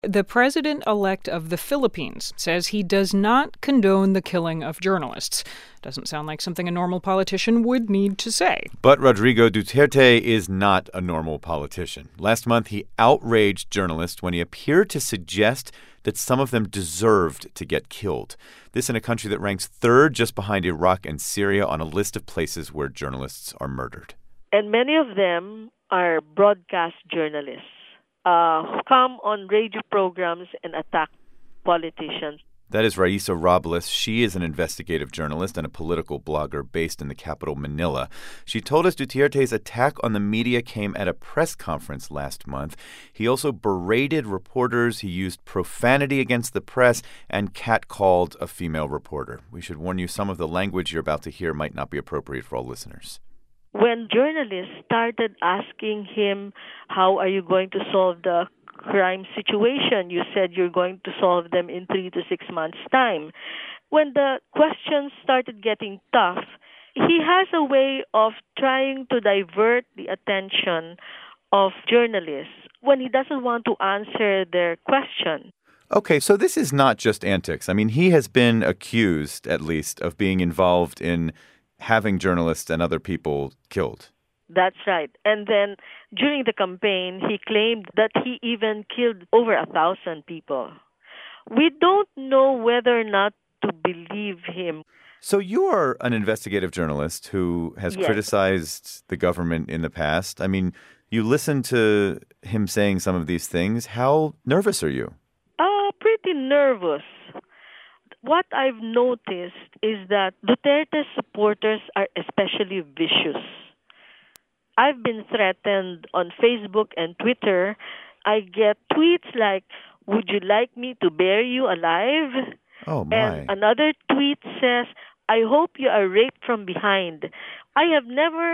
The president-elect of the Philippines says he does not condone the killing of journalists. Doesn't sound like something a normal politician would need to say. But Rodrigo Duterte is not a normal politician. Last month, he outraged journalists when he appeared to suggest that some of them deserved to get killed. This in a country that ranks third just behind Iraq and Syria on a list of places where journalists are murdered. And many of them are broadcast journalists who come on radio programs and attack politicians. That is Raisa Robles. She is an investigative journalist and a political blogger based in the capital, Manila. She told us Duterte's attack on the media came at a press conference last month. He also berated reporters. He used profanity against the press and catcalled a female reporter. We should warn you, some of the language you're about to hear might not be appropriate for all listeners. When journalists started asking him, how are you going to solve the crime situation? You said you're going to solve them in 3 to 6 months' time. When the questions started getting tough, he has a way of trying to divert the attention of journalists when he doesn't want to answer their question. Okay, so this is not just antics. I mean, he has been accused, at least, of being involved in having journalists and other people killed. That's right. And then during the campaign, he claimed that he even killed over 1,000 people. We don't know whether or not to believe him. So you are an investigative journalist who has criticized the government in the past. I mean, you listen to him saying some of these things. How nervous are you? Pretty nervous. What I've noticed is that Duterte supporters are especially vicious. I've been threatened on Facebook and Twitter. I get tweets like, would you like me to bury you alive? Oh, my. And another tweet says, I hope you are raped from behind. I have never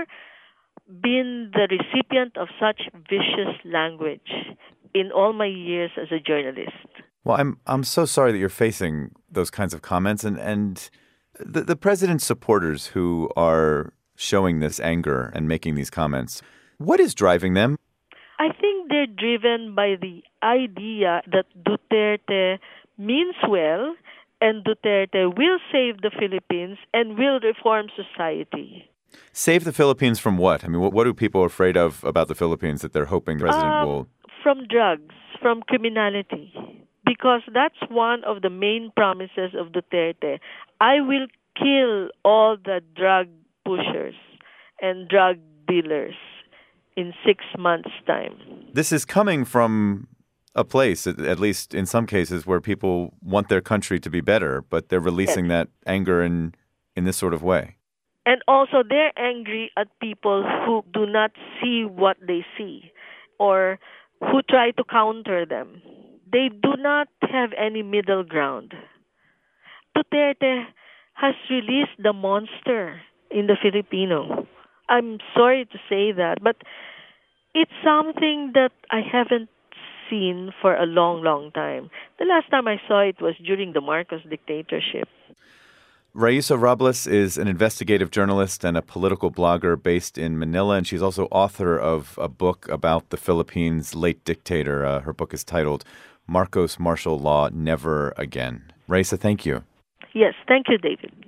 been the recipient of such vicious language in all my years as a journalist. Well, I'm so sorry that you're facing those kinds of comments. And the president's supporters who are showing this anger and making these comments, what is driving them? I think they're driven by the idea that Duterte means well and Duterte will save the Philippines and will reform society. Save the Philippines from what? I mean, what are people afraid of about the Philippines that they're hoping the president will? From drugs, from criminality. Because that's one of the main promises of Duterte. I will kill all the drug pushers and drug dealers in 6 months' time. This is coming from a place, at least in some cases, where people want their country to be better, but they're releasing that anger in this sort of way. And also they're angry at people who do not see what they see or who try to counter them. They do not have any middle ground. Duterte has released the monster in the Filipino. I'm sorry to say that, but it's something that I haven't seen for a long, long time. The last time I saw it was during the Marcos dictatorship. Raisa Robles is an investigative journalist and a political blogger based in Manila, and she's also author of a book about the Philippines' late dictator. Her book is titled Marcos Martial Law Never Again. Raisa, thank you. Yes, thank you, David.